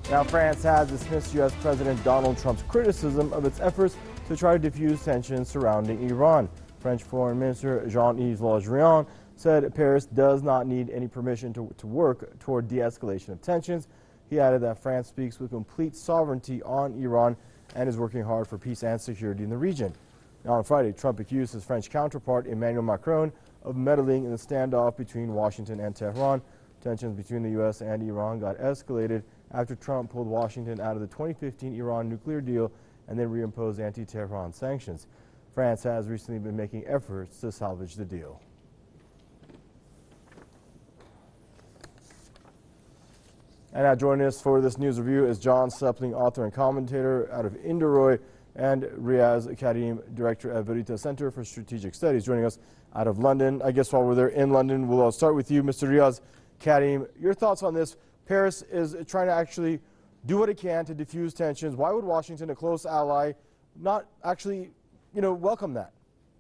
Now, France has dismissed U.S. President Donald Trump's criticism of its efforts to try to defuse tensions surrounding Iran. French Foreign Minister Jean-Yves Le Drian said Paris does not need any permission to work toward de-escalation of tensions. He added that France speaks with complete sovereignty on Iran and is working hard for peace and security in the region. Now, on Friday, Trump accused his French counterpart Emmanuel Macron of meddling in the standoff between Washington and Tehran. Tensions between the U.S. and Iran got escalated after Trump pulled Washington out of the 2015 Iran nuclear deal and then reimposed anti-Tehran sanctions. France has recently been making efforts to salvage the deal. And now joining us for this news review is John Sepling, author and commentator out of Indoroy, and Riaz Karim, director at Veritas Center for Strategic Studies, joining us out of London. I guess while we're there in London, we'll start with you, Mr. Riaz Karim. Your thoughts on this? Paris is trying to actually do what it can to diffuse tensions. Why would Washington, a close ally, not actually, welcome that?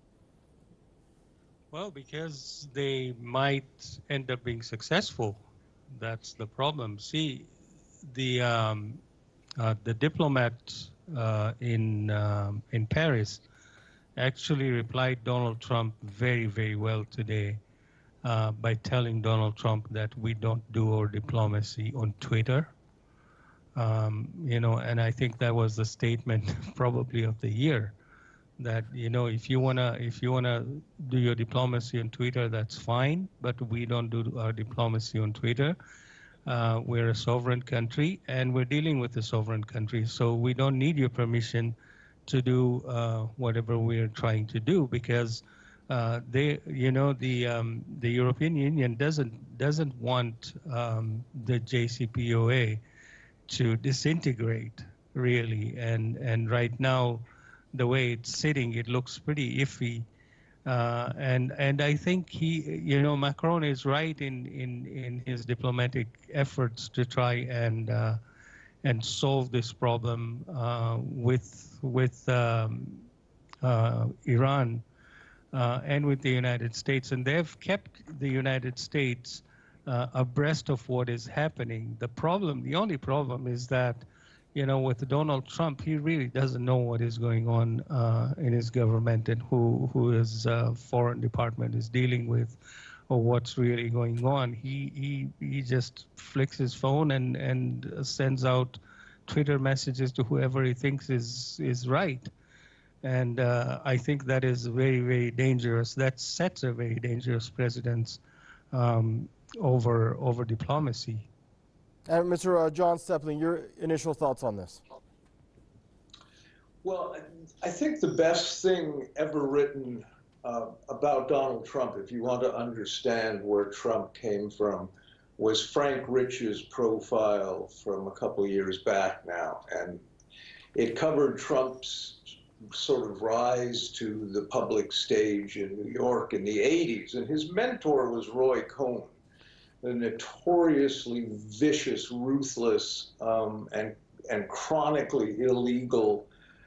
Well, because they might end up being successful. That's the problem. See, the diplomat in Paris actually replied Donald Trump very, very well today by telling Donald Trump that we don't do our diplomacy on Twitter. And I think that was the statement probably of the year. That if you wanna do your diplomacy on Twitter, that's fine, but we don't do our diplomacy on Twitter. We're a sovereign country, and we're dealing with a sovereign country, so we don't need your permission to do whatever we're trying to do, because the European Union doesn't want the JCPOA to disintegrate, really, and right now, the way it's sitting, it looks pretty iffy, and I think Macron is right in his diplomatic efforts to try and solve this problem with Iran and with the United States, and they've kept the United States abreast of what is happening. The only problem is that with Donald Trump, he really doesn't know what is going on in his government and who his foreign department is dealing with, or what's really going on. He just flicks his phone and sends out Twitter messages to whoever he thinks is right. And I think that is very, very dangerous. That sets a very dangerous precedent over diplomacy. And Mr. John Sepling, your initial thoughts on this? Well, I think the best thing ever written about Donald Trump, if you want to understand where Trump came from, was Frank Rich's profile from a couple of years back now. And it covered Trump's sort of rise to the public stage in New York in the 80s. And his mentor was Roy Cohn, the notoriously vicious, ruthless, and chronically illegal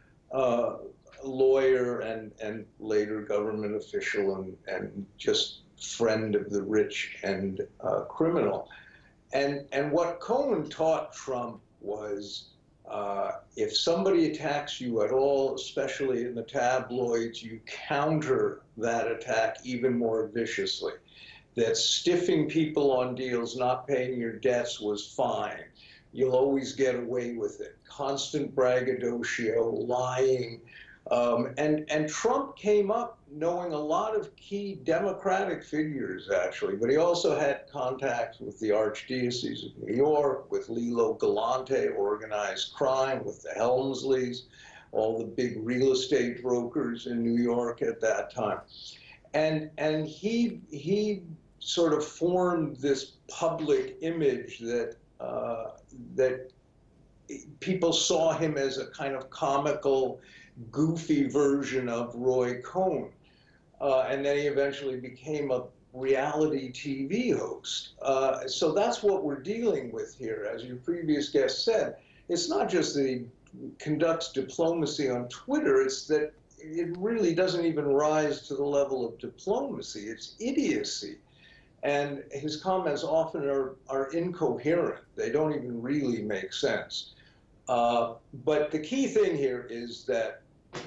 lawyer and later government official and just friend of the rich and criminal. And what Cohen taught Trump was if somebody attacks you at all, especially in the tabloids, you counter that attack even more viciously. That stiffing people on deals, not paying your debts was fine. You'll always get away with it. Constant braggadocio, lying. And Trump came up knowing a lot of key Democratic figures, actually, but he also had contacts with the Archdiocese of New York, with Lilo Galante, organized crime, with the Helmsleys, all the big real estate brokers in New York at that time. And he sort of formed this public image that that people saw him as a kind of comical, goofy version of Roy Cohn. And then he eventually became a reality TV host. So that's what we're dealing with here. As your previous guest said, it's not just that he conducts diplomacy on Twitter, it's that it really doesn't even rise to the level of diplomacy. It's idiocy. And his comments often are incoherent. They don't even really make sense. But the key thing here is that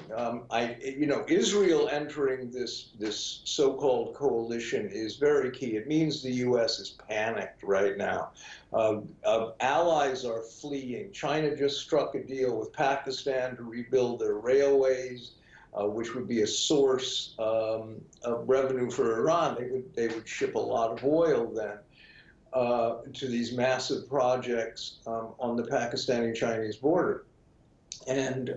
Israel entering this so-called coalition is very key. It means the U.S. is panicked right now. Allies are fleeing. China just struck a deal with Pakistan to rebuild their railways, which would be a source of revenue for Iran. They would ship a lot of oil then to these massive projects on the Pakistani-Chinese border. And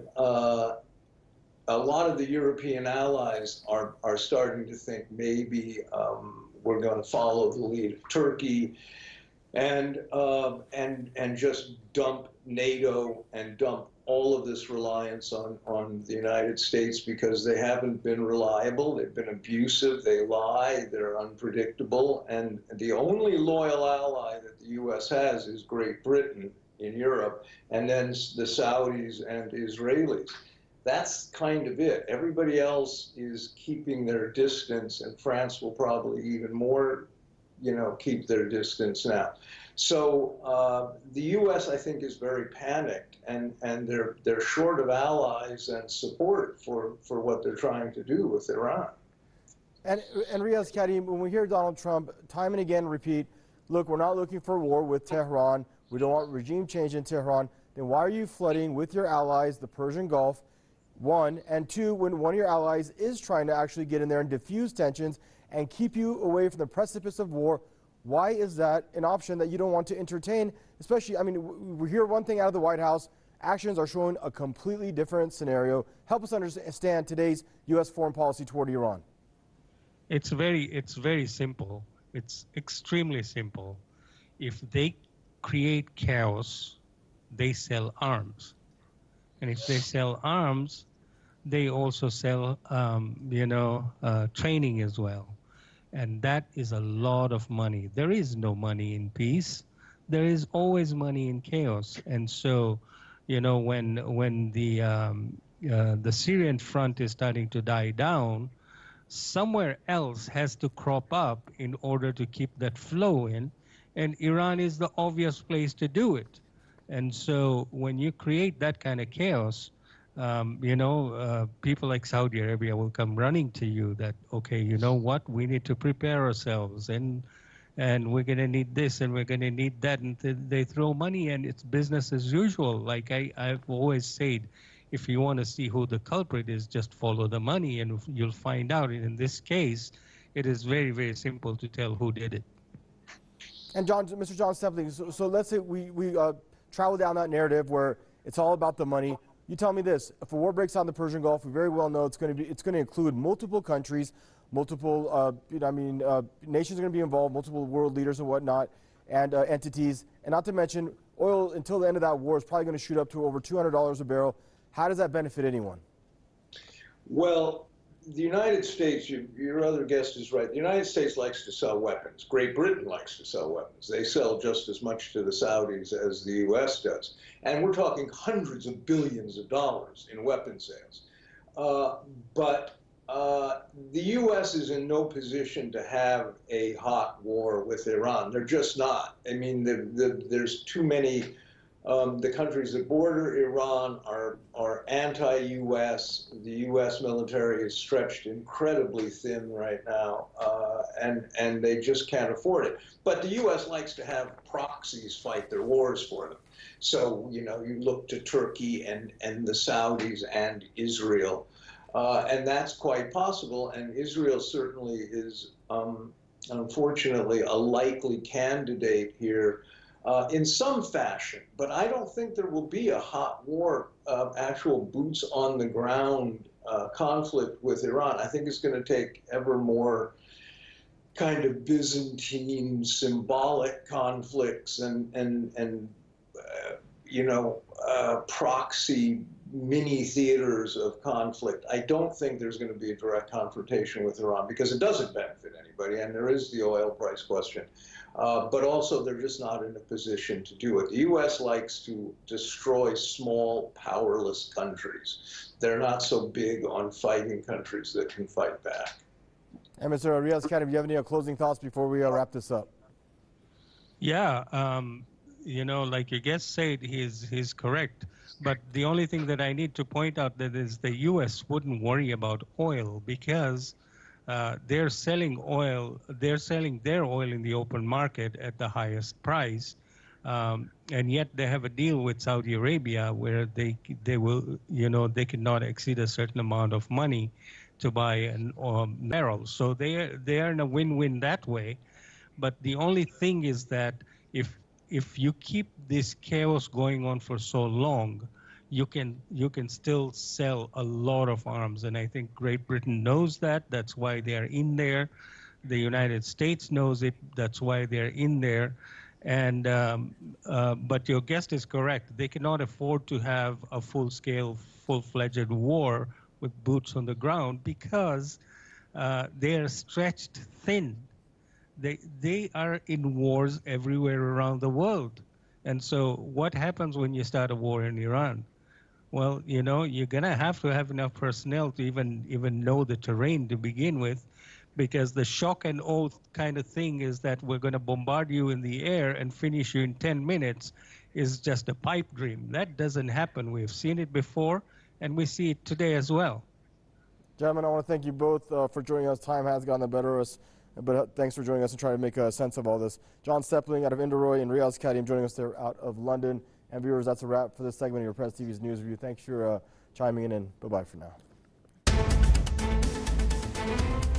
a lot of the European allies are starting to think maybe we're going to follow the lead of Turkey and just dump NATO and dump all of this reliance on the United States, because they haven't been reliable, they've been abusive, they lie, they're unpredictable, and the only loyal ally that the U.S. has is Great Britain in Europe, and then the Saudis and Israelis. That's kind of it. Everybody else is keeping their distance, and France will probably even more, keep their distance now. So the U.S., I think, is very panicked, and they're short of allies and support for what they're trying to do with Iran. And Riaz Kadim, when we hear Donald Trump time and again repeat, look, we're not looking for war with Tehran, we don't want regime change in Tehran, then why are you flooding with your allies the Persian Gulf? One, and two, when one of your allies is trying to actually get in there and diffuse tensions and keep you away from the precipice of war, why is that an option that you don't want to entertain? Especially, we hear one thing out of the White House, actions are showing a completely different scenario. Help us understand today's U.S. foreign policy toward Iran. It's very simple. It's extremely simple. If they create chaos, they sell arms. And if they sell arms, they also sell, training as well. And that is a lot of money. There is no money in peace. There is always money in chaos. And so, when the Syrian front is starting to die down, somewhere else has to crop up in order to keep that flow in. And Iran is the obvious place to do it. And so when you create that kind of chaos, people like Saudi Arabia will come running to you that, okay, you know what, we need to prepare ourselves, and we're going to need this and we're going to need that. And they throw money, and it's business as usual. Like I've always said, if you want to see who the culprit is, just follow the money and you'll find out. And in this case, it is very, very simple to tell who did it. And Mr. John Stempfli, so let's say we travel down that narrative where it's all about the money. You tell me this: if a war breaks out in the Persian Gulf, we very well know it's going to include multiple countries, multiple nations are going to be involved, multiple world leaders and whatnot, and entities, and not to mention oil until the end of that war is probably going to shoot up to over $200 a barrel. How does that benefit anyone? Well, the United States, your other guest is right. The United States likes to sell weapons. Great Britain likes to sell weapons. They sell just as much to the Saudis as the U.S. does. And we're talking hundreds of billions of dollars in weapon sales. But the U.S. is in no position to have a hot war with Iran. They're just not. I mean, there's too many. The countries that border Iran are anti-U.S. The U.S. military is stretched incredibly thin right now, and they just can't afford it. But the U.S. likes to have proxies fight their wars for them. So, you look to Turkey and the Saudis and Israel, and that's quite possible. And Israel certainly is, unfortunately, a likely candidate here. In some fashion, but I don't think there will be a hot war, actual boots on the ground conflict with Iran. I think it's going to take ever more kind of Byzantine symbolic conflicts and proxy mini theaters of conflict. I don't think there's going to be a direct confrontation with Iran because it doesn't benefit anybody, and there is the oil price question. But also, they're just not in a position to do it. The U.S. likes to destroy small, powerless countries. They're not so big on fighting countries that can fight back. And Mr. Riaz Khatib, do you have any closing thoughts before we wrap this up? Yeah, like your guest said, he's correct. But the only thing that I need to point out that is the U.S. wouldn't worry about oil because they're selling their oil in the open market at the highest price, and yet they have a deal with Saudi Arabia where they will, they cannot exceed a certain amount of money to buy an barrel. So they are in a win-win that way. But the only thing is that if you keep this chaos going on for so long, you can still sell a lot of arms, and I think Great Britain knows that. That's why they are in there. The United States knows it. That's why they're in there. And but your guest is correct. They cannot afford to have a full-scale, full-fledged war with boots on the ground because they are stretched thin. They are in wars everywhere around the world. And so what happens when you start a war in Iran? Well, you're going to have enough personnel to even know the terrain to begin with, because the shock and oath kind of thing is that we're going to bombard you in the air and finish you in 10 minutes is just a pipe dream. That doesn't happen. We've seen it before, and we see it today as well. Gentlemen, I want to thank you both for joining us. Time has gotten the better of us, but thanks for joining us and trying to make a sense of all this. John Stepling out of Inderoy and Riaz Khatib joining us there out of London. And viewers, that's a wrap for this segment of your Press TV's News Review. Thanks for chiming in, and bye-bye for now.